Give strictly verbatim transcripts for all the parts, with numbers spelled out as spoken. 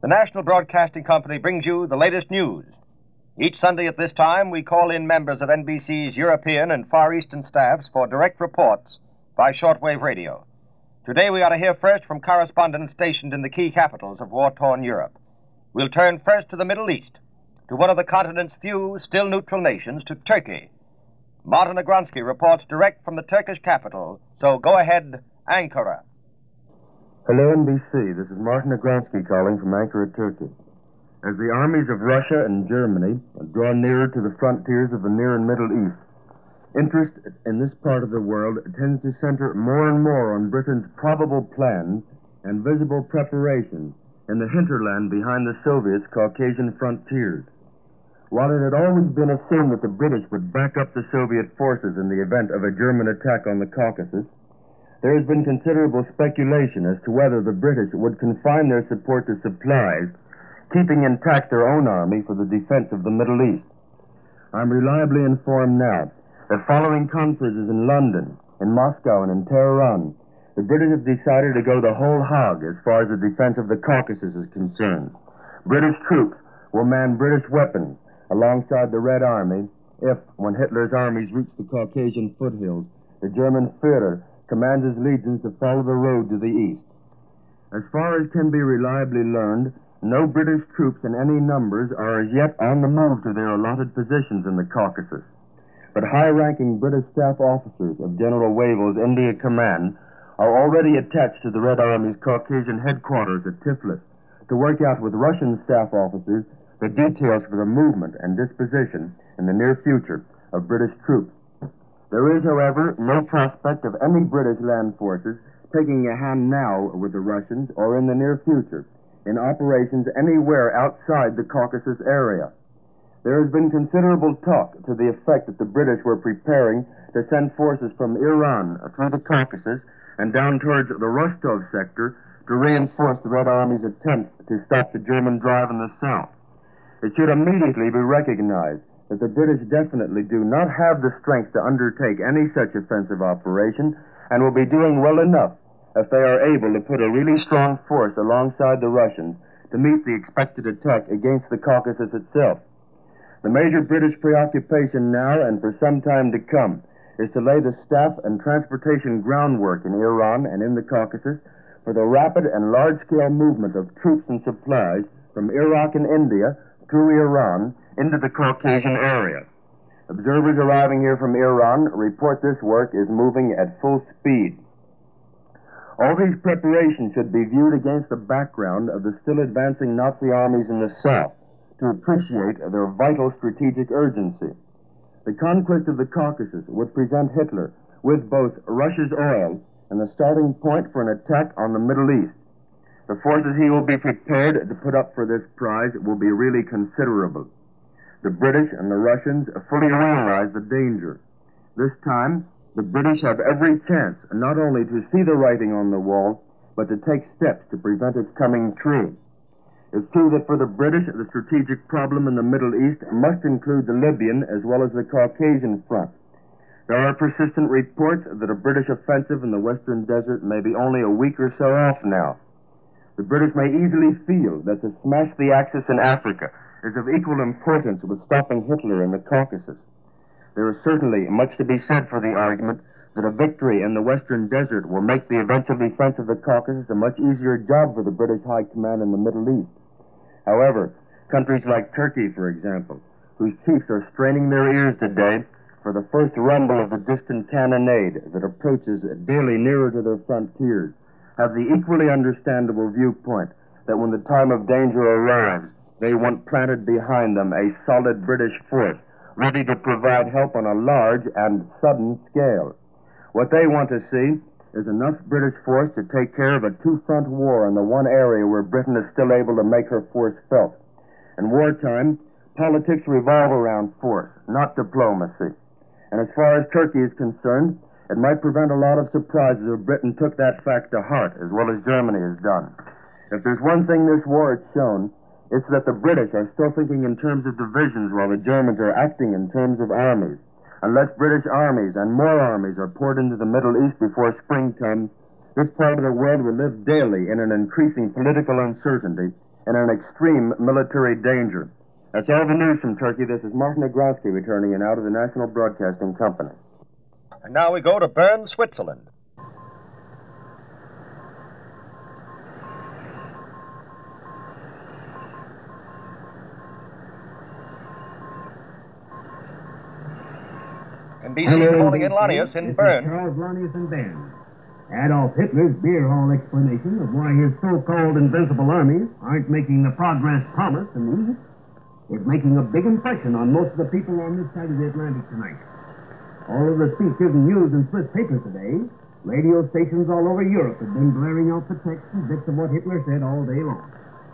The National Broadcasting Company brings you the latest news. Each Sunday at this time, we call in members of N B C's European and Far Eastern staffs for direct reports by shortwave radio. Today we are to hear first from correspondents stationed in the key capitals of war-torn Europe. We'll turn first to the Middle East, to one of the continent's few still neutral nations, to Turkey. Martin Agronsky reports direct from the Turkish capital, so go ahead, Ankara. Hello, N B C. This is Martin Agronsky calling from Ankara, Turkey. As the armies of Russia and Germany draw nearer to the frontiers of the Near and Middle East, interest in this part of the world tends to center more and more on Britain's probable plans and visible preparations in the hinterland behind the Soviets' Caucasian frontiers. While it had always been assumed that the British would back up the Soviet forces in the event of a German attack on the Caucasus, there has been considerable speculation as to whether the British would confine their support to supplies, keeping intact their own army for the defense of the Middle East. I'm reliably informed now that following conferences in London, in Moscow, and in Tehran, the British have decided to go the whole hog as far as the defense of the Caucasus is concerned. British troops will man British weapons alongside the Red Army if, when Hitler's armies reach the Caucasian foothills, the German Führer commands his legions to follow the road to the east. As far as can be reliably learned, no British troops in any numbers are as yet on the move to their allotted positions in the Caucasus. But high-ranking British staff officers of General Wavell's India Command are already attached to the Red Army's Caucasian headquarters at Tiflis to work out with Russian staff officers the details for the movement and disposition in the near future of British troops. There is, however, no prospect of any British land forces taking a hand now with the Russians or in the near future in operations anywhere outside the Caucasus area. There has been considerable talk to the effect that the British were preparing to send forces from Iran through the Caucasus and down towards the Rostov sector to reinforce the Red Army's attempts to stop the German drive in the south. It should immediately be recognized that the British definitely do not have the strength to undertake any such offensive operation and will be doing well enough if they are able to put a really strong force alongside the Russians to meet the expected attack against the Caucasus itself. The major British preoccupation now and for some time to come is to lay the staff and transportation groundwork in Iran and in the Caucasus for the rapid and large-scale movement of troops and supplies from Iraq and India through Iran into the Caucasian area. Observers arriving here from Iran report this work is moving at full speed. All these preparations should be viewed against the background of the still advancing Nazi armies in the south to appreciate their vital strategic urgency. The conquest of the Caucasus would present Hitler with both Russia's oil and the starting point for an attack on the Middle East. The forces he will be prepared to put up for this prize will be really considerable. The British and the Russians fully realize the danger. This time, the British have every chance not only to see the writing on the wall, but to take steps to prevent its coming true. It's true that for the British, the strategic problem in the Middle East must include the Libyan as well as the Caucasian front. There are persistent reports that a British offensive in the Western Desert may be only a week or so off now. The British may easily feel that to smash the Axis in Africa is of equal importance with stopping Hitler in the Caucasus. There is certainly much to be said for the argument that a victory in the Western Desert will make the eventual defense of the Caucasus a much easier job for the British High Command in the Middle East. However, countries like Turkey, for example, whose chiefs are straining their ears today for the first rumble of the distant cannonade that approaches daily nearer to their frontiers, have the equally understandable viewpoint that when the time of danger arrives, they want planted behind them a solid British force, ready to provide help on a large and sudden scale. What they want to see is enough British force to take care of a two-front war in the one area where Britain is still able to make her force felt. In wartime, politics revolve around force, not diplomacy. And as far as Turkey is concerned, it might prevent a lot of surprises if Britain took that fact to heart, as well as Germany has done. If there's one thing this war has shown, it's that the British are still thinking in terms of divisions while the Germans are acting in terms of armies. Unless British armies and more armies are poured into the Middle East before spring comes, this part of the world will live daily in an increasing political uncertainty and in extreme military danger. That's all the news from Turkey. This is Martin Agronsky returning you now to the National Broadcasting Company. And now we go to Bern, Switzerland. N B C Hello, calling in N B C. Lanius in This Bern. Is Charles Lanius in Bern. Adolf Hitler's beer hall explanation of why his so-called invincible armies aren't making the progress promised in the East is making a big impression on most of the people on this side of the Atlantic tonight. All of the speeches and news in Swiss papers today, radio stations all over Europe have been blaring out the text and bits of what Hitler said all day long.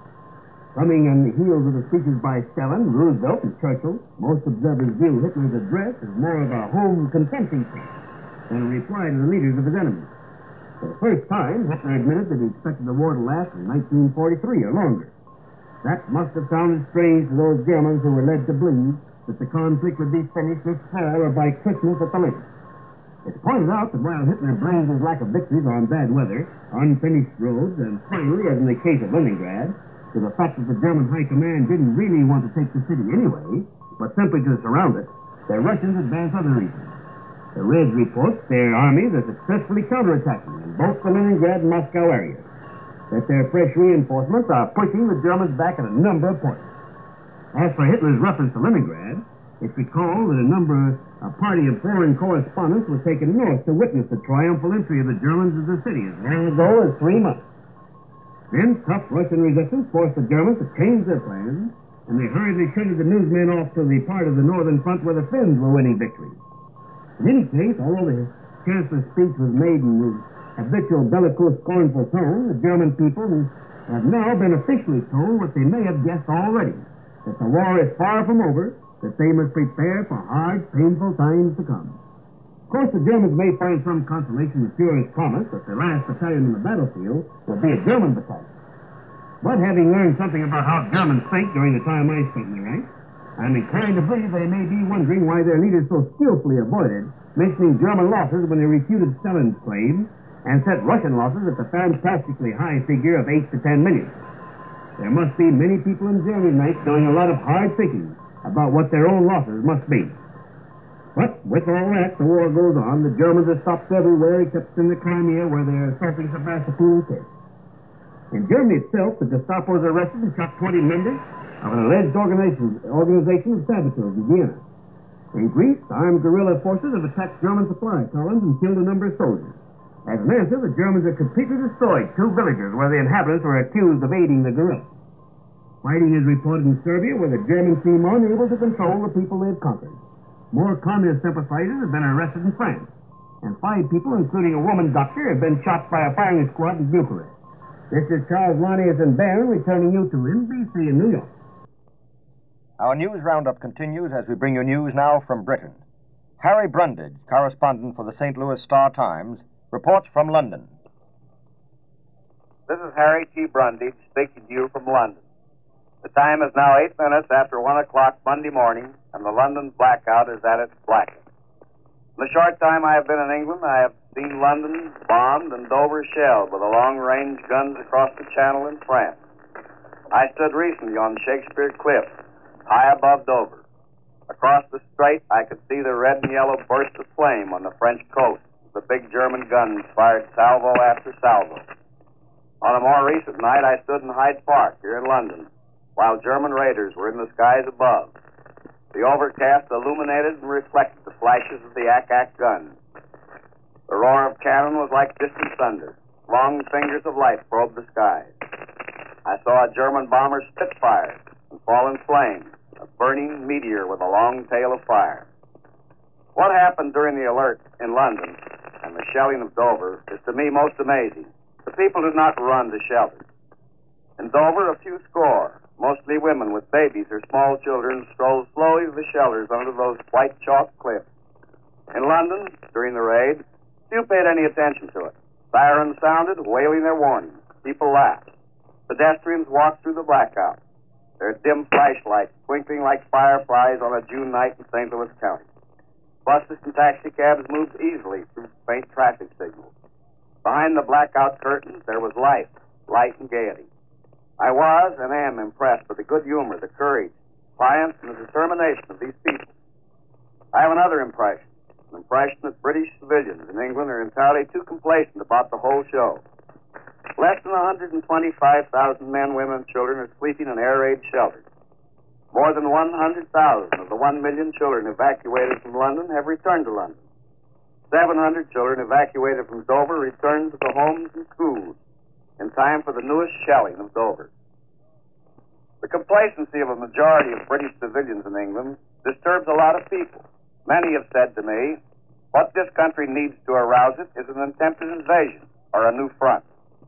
Coming on the heels of the speeches by Stalin, Roosevelt, and Churchill, most observers view Hitler's address as more of a home contenting speech than a reply to the leaders of his enemies. For the first time, Hitler admitted that he expected the war to last in nineteen forty-three or longer. That must have sounded strange to those Germans who were led to believe that the conflict would be finished this fall or by Christmas at the latest. It's pointed out that while Hitler blames his lack of victories on bad weather, unfinished roads, and finally, as in the case of Leningrad, to the fact that the German High Command didn't really want to take the city anyway, but simply to surround it, the Russians advance other reasons. The Reds report their armies are successfully counterattacking in both the Leningrad and Moscow areas, that their fresh reinforcements are pushing the Germans back at a number of points. As for Hitler's reference to Leningrad, it's recalled that a number, a party of foreign correspondents was taken north to witness the triumphal entry of the Germans into the city as long ago as three months. Then tough Russian resistance forced the Germans to change their plans, and they hurriedly shunted the newsmen off to the part of the northern front where the Finns were winning victories. In any case, although the Chancellor's speech was made in his habitual bellicose, scornful tone, the German people have now been officially told what they may have guessed already, that the war is far from over, that they must prepare for hard, painful times to come. Of course, the Germans may find some consolation in the Fuhrer's promise that the last battalion in the battlefield will be a German battalion. But having learned something about how Germans think during the time I spent in Iraq, I'm inclined to believe they may be wondering why their leaders so skillfully avoided mentioning German losses when they refuted Stalin's claims and set Russian losses at the fantastically high figure of eight to ten million. There must be many people in Germany tonight doing a lot of hard thinking about what their own losses must be. But with all that, the war goes on. The Germans are stopped everywhere except in the Crimea, where they're assaulting Sebastopol. In Germany itself, the Gestapo has arrested and shot twenty members of an alleged organization, organization of saboteurs in Vienna. In Greece, armed guerrilla forces have attacked German supply columns and killed a number of soldiers. As an answer, the Germans have completely destroyed two villages where the inhabitants were accused of aiding the guerrillas. Fighting is reported in Serbia, where the Germans seem unable to control the people they've conquered. More communist sympathizers have been arrested in France, and five people, including a woman doctor, have been shot by a firing squad in Bucharest. This is Charles Lanius in Bern, returning you to N B C in New York. Our news roundup continues as we bring you news now from Britain. Harry Brundage, correspondent for the Saint Louis Star-Times, reports from London. This is Harry T. Brundage speaking to you from London. The time is now eight minutes after one o'clock Monday morning, and the London blackout is at its blackest. In the short time I have been in England, I have seen London bombed and Dover shelled with the long-range guns across the Channel in France. I stood recently on Shakespeare Cliff, high above Dover. Across the strait, I could see the red and yellow burst of flame on the French coast as the big German guns fired salvo after salvo. On a more recent night, I stood in Hyde Park here in London, while German raiders were in the skies above. The overcast illuminated and reflected the flashes of the ack-ack guns. The roar of cannon was like distant thunder. Long fingers of light probed the skies. I saw a German bomber Spitfire and fall in flames, a burning meteor with a long tail of fire. What happened during the alert in London and the shelling of Dover is to me most amazing. The people did not run to shelter. In Dover, a few score, mostly women with babies or small children, strolled slowly to the shelters under those white chalk cliffs. In London, during the raid, few paid any attention to it. Sirens sounded, wailing their warning. People laughed. Pedestrians walked through the blackout, their dim flashlights twinkling like fireflies on a June night in Saint Louis County. Buses and taxicabs moved easily through faint traffic signals. Behind the blackout curtains, there was life, light and gaiety. I was and am impressed with the good humor, the courage, defiance, and the determination of these people. I have another impression, an impression that British civilians in England are entirely too complacent about the whole show. Less than one hundred twenty-five thousand men, women, and children are sleeping in air-raid shelters. More than one hundred thousand of the one million children evacuated from London have returned to London. seven hundred children evacuated from Dover returned to the homes and schools in time for the newest shelling of Dover. The complacency of a majority of British civilians in England disturbs a lot of people. Many have said to me, what this country needs to arouse it is an attempted invasion or a new front.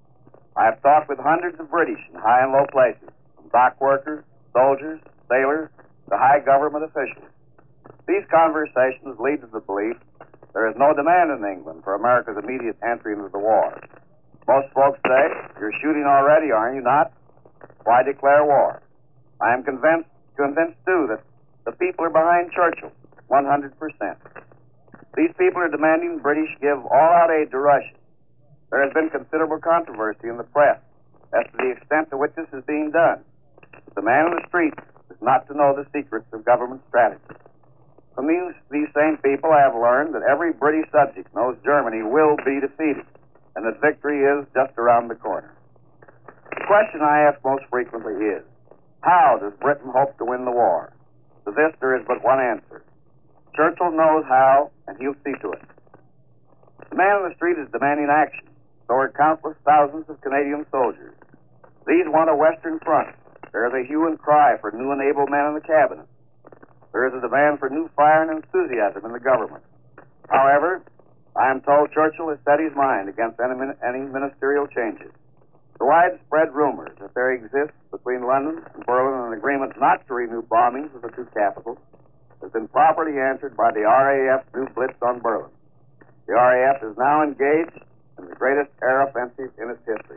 I have talked with hundreds of British in high and low places, from dock workers, soldiers, sailors, to high government officials. These conversations lead to the belief there is no demand in England for America's immediate entry into the war. Most folks say, you're shooting already, are you not? Why declare war? I am convinced, convinced too, that the people are behind Churchill, one hundred percent. These people are demanding the British give all-out aid to Russia. There has been considerable controversy in the press as to the extent to which this is being done. The man in the street is not to know the secrets of government strategy. From these, these same people, I have learned that every British subject knows Germany will be defeated, and that victory is just around the corner. The question I ask most frequently is, how does Britain hope to win the war? To this, there is but one answer. Churchill knows how, and he'll see to it. The man in the street is demanding action. So are countless thousands of Canadian soldiers. These want a Western front. There is a hue and cry for new and able men in the cabinet. There is a demand for new fire and enthusiasm in the government. However, I am told Churchill has set his mind against any, any ministerial changes. The widespread rumors that there exists between London and Berlin an agreement not to renew bombings of the two capitals has been properly answered by the R A F's new blitz on Berlin. The R A F is now engaged in the greatest air offensive in its history.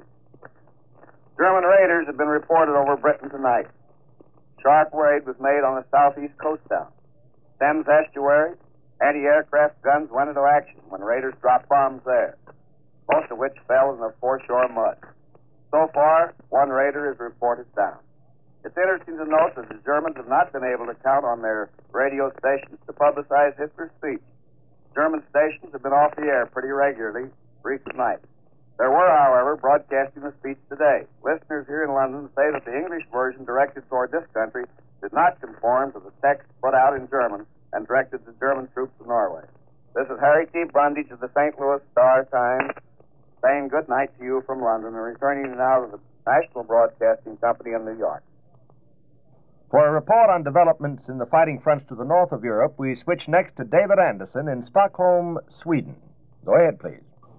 German raiders have been reported over Britain tonight. Sharp raid was made on the southeast coast town. Thames estuary, anti-aircraft guns went into action when raiders dropped bombs there, most of which fell in the foreshore mud. So far, one raider is reported down. It's interesting to note that the Germans have not been able to count on their radio stations to publicize Hitler's speech. German stations have been off the air pretty regularly recent nights. There were, however, broadcasting the speech today. Listeners here in London say that the English version directed toward this country did not conform to the text put out in German and directed to German troops in Norway. This is Harry T. Brundage of the Saint Louis Star-Times saying good night to you from London and returning now to the National Broadcasting Company in New York. For a report on developments in the fighting fronts to the north of Europe, we switch next to David Anderson in Stockholm, Sweden. Go ahead, please.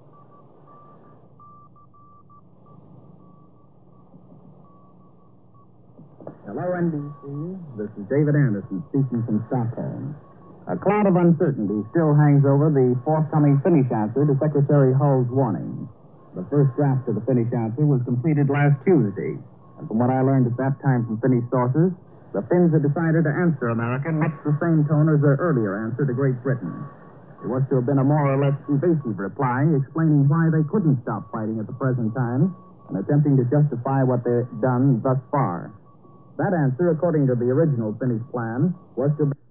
Hello, N B C. This is David Anderson speaking from Stockholm. A cloud of uncertainty still hangs over the forthcoming Finnish answer to Secretary Hull's warning. The first draft of the Finnish answer was completed last Tuesday, and from what I learned at that time from Finnish sources, the Finns had decided to answer America in much the same tone as their earlier answer to Great Britain. It was to have been a more or less evasive reply, explaining why they couldn't stop fighting at the present time and attempting to justify what they've done thus far. That answer, according to the original Finnish plan, was to be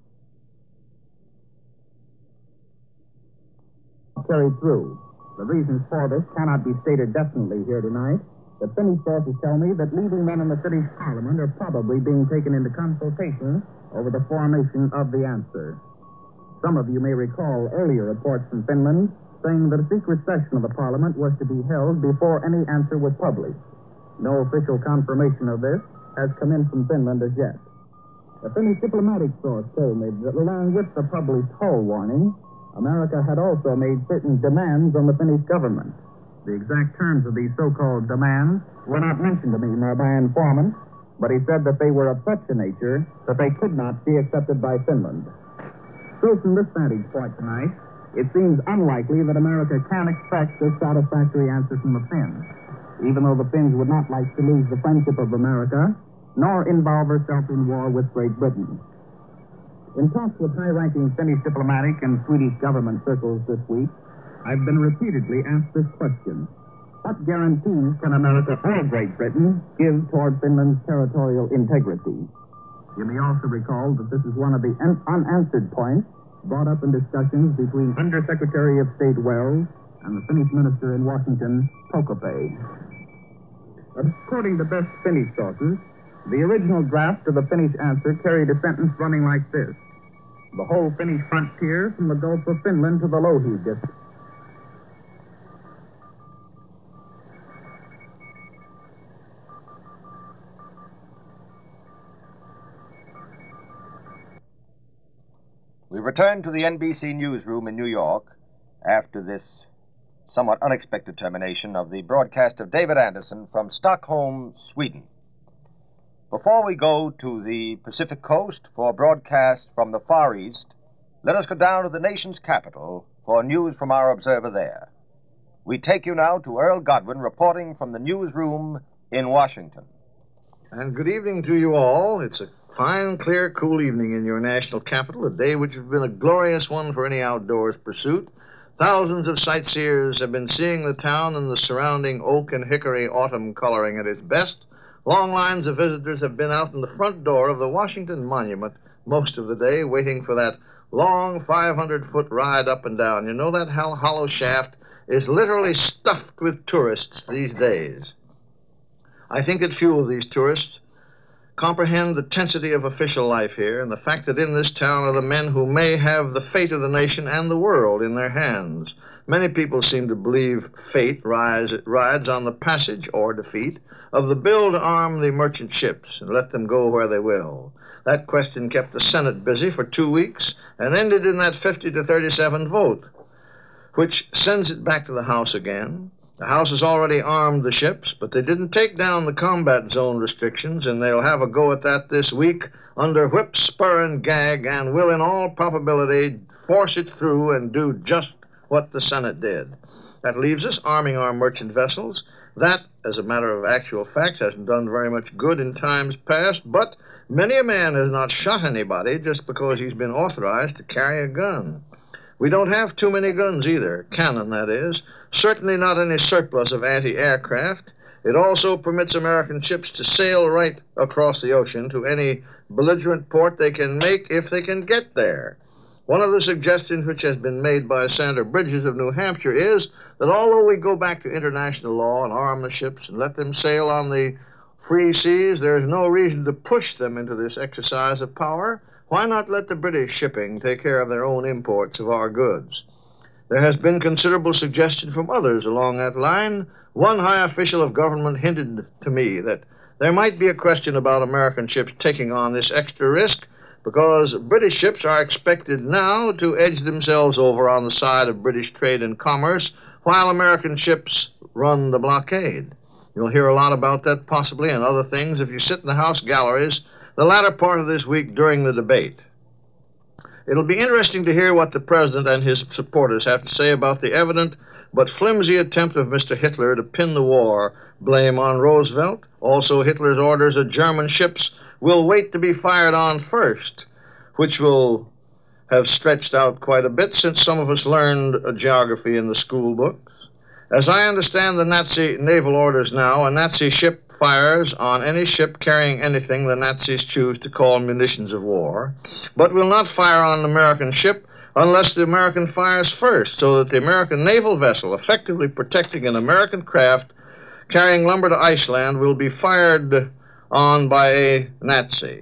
carried through. The reasons for this cannot be stated definitely here tonight. The Finnish sources tell me that leading men in the Finnish Parliament are probably being taken into consultation over the formation of the answer. Some of you may recall earlier reports from Finland saying that a secret session of the Parliament was to be held before any answer was published. No official confirmation of this has come in from Finland as yet. A Finnish diplomatic source told me that along with the published Hull warning, America had also made certain demands on the Finnish government. The exact terms of these so-called demands were not mentioned to me nor by informant, but he said that they were of such a nature that they could not be accepted by Finland. So from this vantage point tonight, it seems unlikely that America can expect a satisfactory answer from the Finns, even though the Finns would not like to lose the friendship of America, nor involve herself in war with Great Britain. In talks with high-ranking Finnish diplomatic and Swedish government circles this week, I've been repeatedly asked this question. What guarantees can America or Great Britain give toward Finland's territorial integrity? You may also recall that this is one of the un- unanswered points brought up in discussions between Undersecretary of State Wells and the Finnish minister in Washington, Prokopy. According to best Finnish sources, the original draft of the Finnish answer carried a sentence running like this: the whole Finnish frontier from the Gulf of Finland to the Lohi district. We return to the N B C newsroom in New York after this somewhat unexpected termination of the broadcast of David Anderson from Stockholm, Sweden. Before we go to the Pacific Coast for broadcast from the Far East, let us go down to the nation's capital for news from our observer there. We take you now to Earl Godwin reporting from the newsroom in Washington. And good evening to you all. It's a fine, clear, cool evening in your national capital, a day which has been a glorious one for any outdoors pursuit. Thousands of sightseers have been seeing the town and the surrounding oak and hickory autumn coloring at its best. Long lines of visitors have been out in the front door of the Washington Monument most of the day, waiting for that long five hundred foot ride up and down. You know, that hollow shaft is literally stuffed with tourists these days. I think that few of these tourists comprehend the tensity of official life here and the fact that in this town are the men who may have the fate of the nation and the world in their hands. Many people seem to believe fate rise, rides on the passage or defeat of the bill to arm the merchant ships and let them go where they will. That question kept the Senate busy for two weeks and ended in that fifty to thirty-seven vote, which sends it back to the House again. The House has already armed the ships, but they didn't take down the combat zone restrictions, and they'll have a go at that this week under whip, spur, and gag, and will in all probability force it through and do just what the Senate did. That leaves us arming our merchant vessels. That, as a matter of actual fact, hasn't done very much good in times past, but many a man has not shot anybody just because he's been authorized to carry a gun. We don't have too many guns either, cannon, that is. Certainly not any surplus of anti-aircraft. It also permits American ships to sail right across the ocean to any belligerent port they can make if they can get there. One of the suggestions which has been made by Senator Bridges of New Hampshire is that although we go back to international law and arm the ships and let them sail on the free seas, there is no reason to push them into this exercise of power. Why not let the British shipping take care of their own imports of our goods? There has been considerable suggestion from others along that line. One high official of government hinted to me that there might be a question about American ships taking on this extra risk because British ships are expected now to edge themselves over on the side of British trade and commerce while American ships run the blockade. You'll hear a lot about that possibly and other things if you sit in the House galleries the latter part of this week during the debate. It'll be interesting to hear what the president and his supporters have to say about the evident but flimsy attempt of Mister Hitler to pin the war blame on Roosevelt. Also, Hitler's orders that German ships will wait to be fired on first, which will have stretched out quite a bit since some of us learned uh, geography in the school books. As I understand the Nazi naval orders now, a Nazi ship fires on any ship carrying anything the Nazis choose to call munitions of war, but will not fire on an American ship unless the American fires first, so that the American naval vessel effectively protecting an American craft carrying lumber to Iceland will be fired on by a Nazi.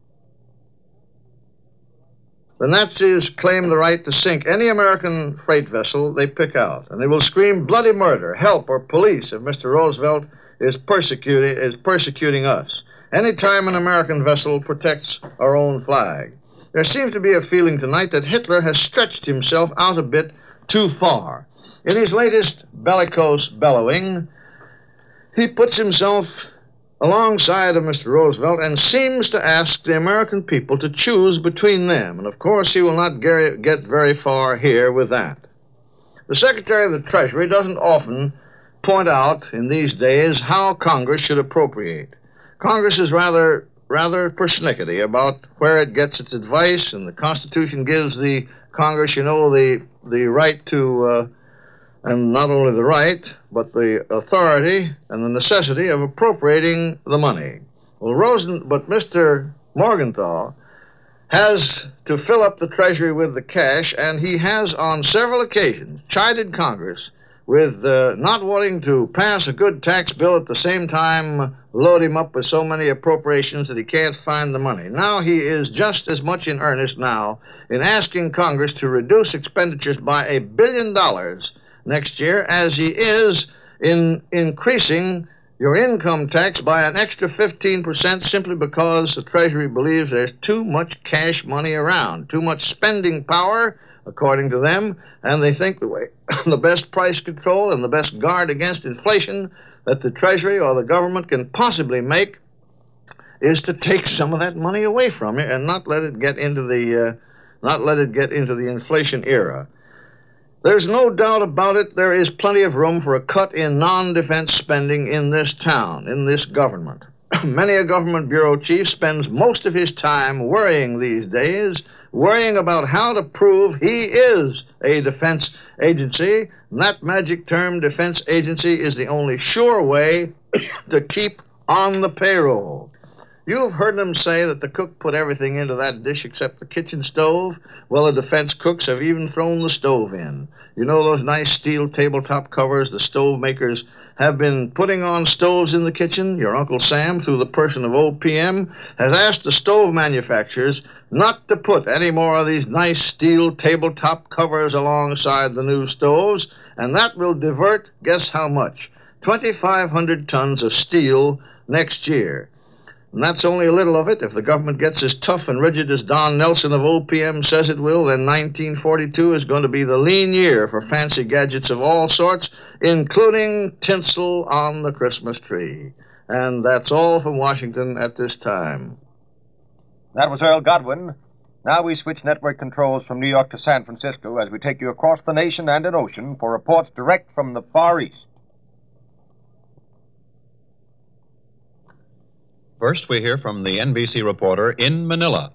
The Nazis claim the right to sink any American freight vessel they pick out, and they will scream bloody murder, help, or police if Mister Roosevelt is persecuting, is persecuting us. Any time an American vessel protects our own flag. There seems to be a feeling tonight that Hitler has stretched himself out a bit too far. In his latest bellicose bellowing, he puts himself alongside of Mister Roosevelt and seems to ask the American people to choose between them. And, of course, he will not get very far here with that. The Secretary of the Treasury doesn't often point out in these days how Congress should appropriate. Congress is rather rather persnickety about where it gets its advice, and the Constitution gives the Congress, you know, the the right to uh, and not only the right, but the authority and the necessity of appropriating the money. Well, Rosen, but Mister Morgenthau has to fill up the Treasury with the cash, and he has on several occasions chided Congress with uh, not wanting to pass a good tax bill at the same time load him up with so many appropriations that he can't find the money. Now he is just as much in earnest now in asking Congress to reduce expenditures by a billion dollars next year as he is in increasing your income tax by an extra fifteen percent simply because the Treasury believes there's too much cash money around, too much spending power, according to them, and they think the way the best price control and the best guard against inflation that the Treasury or the government can possibly make is to take some of that money away from you and not let it get into the uh, not let it get into the inflation era. There's no doubt about it, there is plenty of room for a cut in non-defense spending in this town, in this government. Many a government bureau chief spends most of his time worrying these days, worrying about how to prove he is a defense agency. And that magic term, defense agency, is the only sure way to keep on the payroll. You've heard them say that the cook put everything into that dish except the kitchen stove. Well, the defense cooks have even thrown the stove in. You know those nice steel tabletop covers the stove makers have been putting on stoves in the kitchen? Your Uncle Sam, through the person of O P M, has asked the stove manufacturers not to put any more of these nice steel tabletop covers alongside the new stoves, and that will divert, guess how much? twenty-five hundred tons of steel next year. And that's only a little of it. If the government gets as tough and rigid as Don Nelson of O P M says it will, then nineteen forty-two is going to be the lean year for fancy gadgets of all sorts, including tinsel on the Christmas tree. And that's all from Washington at this time. That was Earl Godwin. Now we switch network controls from New York to San Francisco as we take you across the nation and an ocean for reports direct from the Far East. First, we hear from the N B C reporter in Manila.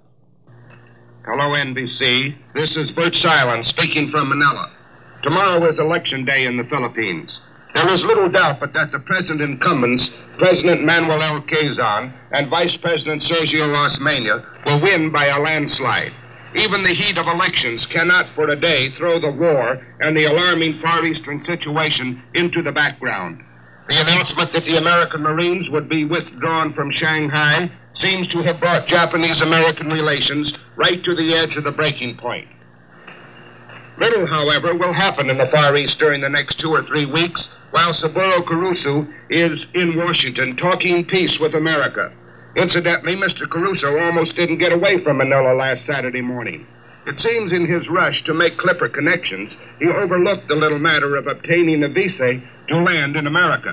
Hello, N B C. This is Bert Silent speaking from Manila. Tomorrow is Election Day in the Philippines. There is little doubt but that the present incumbents, President Manuel L. Quezon and Vice President Sergio Osmeña, will win by a landslide. Even the heat of elections cannot for a day throw the war and the alarming Far Eastern situation into the background. The announcement that the American Marines would be withdrawn from Shanghai seems to have brought Japanese-American relations right to the edge of the breaking point. Little, however, will happen in the Far East during the next two or three weeks while Saburo Caruso is in Washington talking peace with America. Incidentally, Mister Caruso almost didn't get away from Manila last Saturday morning. It seems in his rush to make Clipper connections, he overlooked the little matter of obtaining a visa to land in America.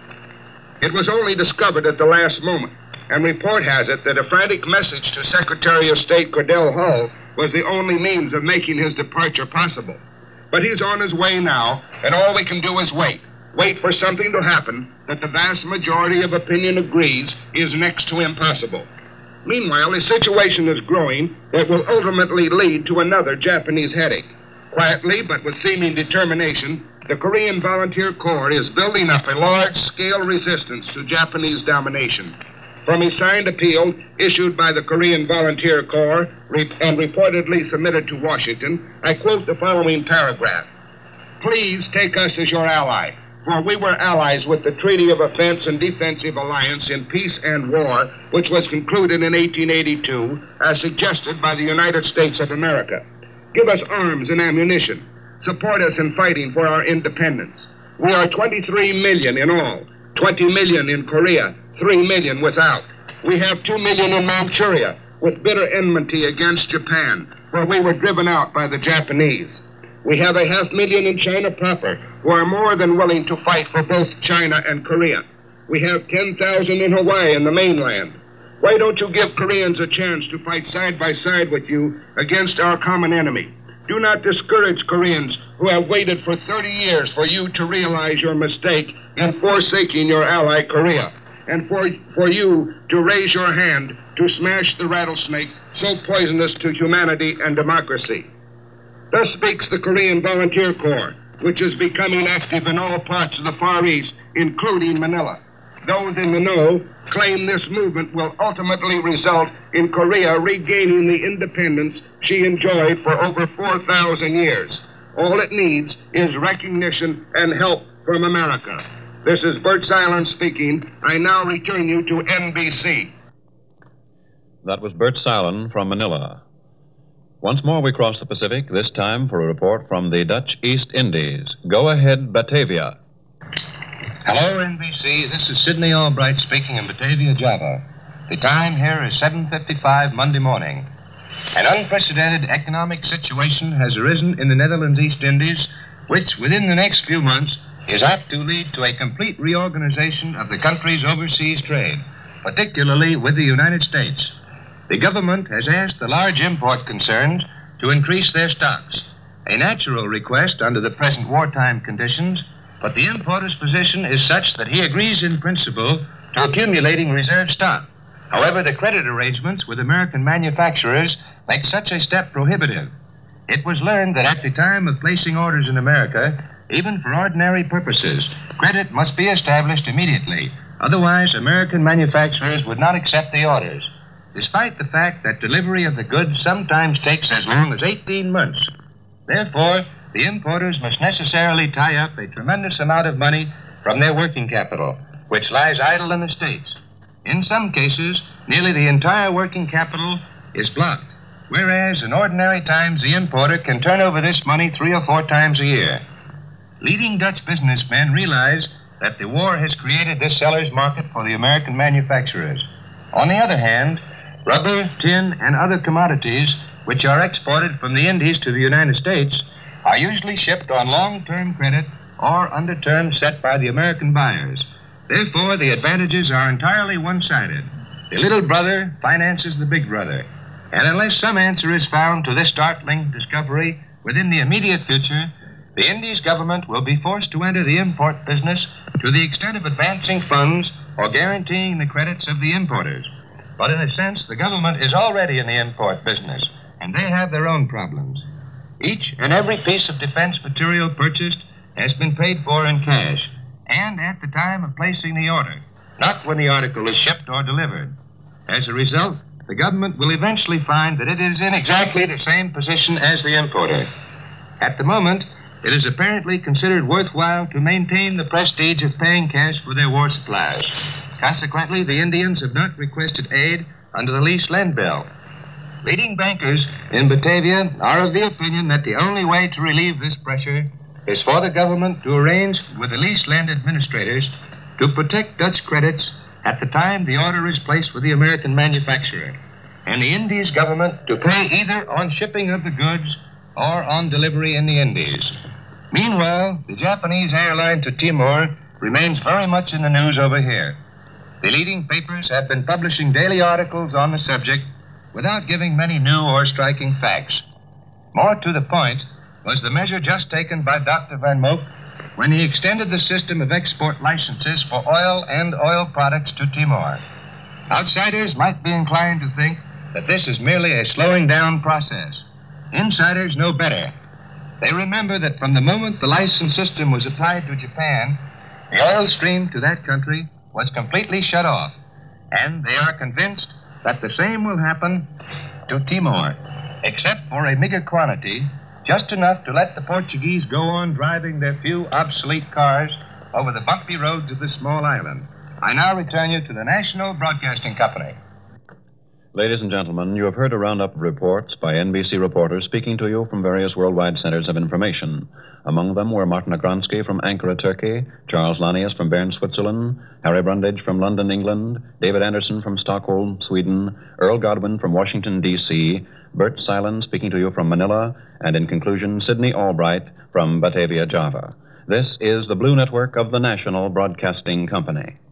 It was only discovered at the last moment, and report has it that a frantic message to Secretary of State Cordell Hull was the only means of making his departure possible. But he's on his way now, and all we can do is wait. Wait for something to happen that the vast majority of opinion agrees is next to impossible. Meanwhile, a situation is growing that will ultimately lead to another Japanese headache. Quietly, but with seeming determination, the Korean Volunteer Corps is building up a large-scale resistance to Japanese domination. From a signed appeal issued by the Korean Volunteer Corps re- and reportedly submitted to Washington, I quote the following paragraph. Please take us as your ally, for we were allies with the Treaty of Offense and Defensive Alliance in Peace and War, which was concluded in eighteen eighty-two, as suggested by the United States of America. Give us arms and ammunition. Support us in fighting for our independence. We are twenty-three million in all, twenty million in Korea, three million without. We have two million in Manchuria, with bitter enmity against Japan, where we were driven out by the Japanese. We have a half million in China proper, who are more than willing to fight for both China and Korea. We have ten thousand in Hawaii and the mainland. Why don't you give Koreans a chance to fight side by side with you against our common enemy? Do not discourage Koreans who have waited for thirty years for you to realize your mistake in forsaking your ally Korea, and for, for you to raise your hand to smash the rattlesnake so poisonous to humanity and democracy. Thus speaks the Korean Volunteer Corps, which is becoming active in all parts of the Far East, including Manila. Those in the know claim this movement will ultimately result in Korea regaining the independence she enjoyed for over four thousand years. All it needs is recognition and help from America. This is Bert Silent speaking. I now return you to N B C. That was Bert Silent from Manila. Once more we cross the Pacific, this time for a report from the Dutch East Indies. Go ahead, Batavia. Hello, N B C. This is Sidney Albright speaking in Batavia, Java. The time here is seven fifty-five Monday morning. An unprecedented economic situation has arisen in the Netherlands East Indies, which within the next few months is apt to lead to a complete reorganization of the country's overseas trade, particularly with the United States. The government has asked the large import concerns to increase their stocks, a natural request under the present wartime conditions, but the importer's position is such that he agrees in principle to accumulating reserve stock. However, the credit arrangements with American manufacturers make such a step prohibitive. It was learned that at the time of placing orders in America, even for ordinary purposes, credit must be established immediately. Otherwise, American manufacturers would not accept the orders, despite the fact that delivery of the goods sometimes takes as long as eighteen months. Therefore, the importers must necessarily tie up a tremendous amount of money from their working capital, which lies idle in the States. In some cases, nearly the entire working capital is blocked, whereas in ordinary times the importer can turn over this money three or four times a year. Leading Dutch businessmen realize that the war has created this seller's market for the American manufacturers. On the other hand, rubber, tin, and other commodities which are exported from the Indies to the United States are usually shipped on long-term credit or under terms set by the American buyers. Therefore, the advantages are entirely one-sided. The little brother finances the big brother. And unless some answer is found to this startling discovery within the immediate future, the Indies government will be forced to enter the import business to the extent of advancing funds or guaranteeing the credits of the importers. But in a sense, the government is already in the import business, and they have their own problems. Each and every piece of defense material purchased has been paid for in cash, and at the time of placing the order, not when the article is shipped or delivered. As a result, the government will eventually find that it is in exactly the same position as the importer. At the moment, it is apparently considered worthwhile to maintain the prestige of paying cash for their war supplies. Consequently, the Indians have not requested aid under the lease lend bill. Leading bankers in Batavia are of the opinion that the only way to relieve this pressure is for the government to arrange with the lease land administrators to protect Dutch credits at the time the order is placed with the American manufacturer, and the Indies government to pay either on shipping of the goods or on delivery in the Indies. Meanwhile, the Japanese airline to Timor remains very much in the news over here. The leading papers have been publishing daily articles on the subject without giving many new or striking facts. More to the point was the measure just taken by Doctor Van Mook when he extended the system of export licenses for oil and oil products to Timor. Outsiders might be inclined to think that this is merely a slowing down process. Insiders know better. They remember that from the moment the license system was applied to Japan, the oil stream to that country was completely shut off, and they are convinced that the same will happen to Timor, except for a meager quantity, just enough to let the Portuguese go on driving their few obsolete cars over the bumpy roads of this small island. I now return you to the National Broadcasting Company. Ladies and gentlemen, you have heard a roundup of reports by N B C reporters speaking to you from various worldwide centers of information. Among them were Martin Agronsky from Ankara, Turkey, Charles Lanius from Bern, Switzerland, Harry Brundage from London, England, David Anderson from Stockholm, Sweden, Earl Godwin from Washington, D C, Bert Silent speaking to you from Manila, and in conclusion, Sidney Albright from Batavia, Java. This is the Blue Network of the National Broadcasting Company.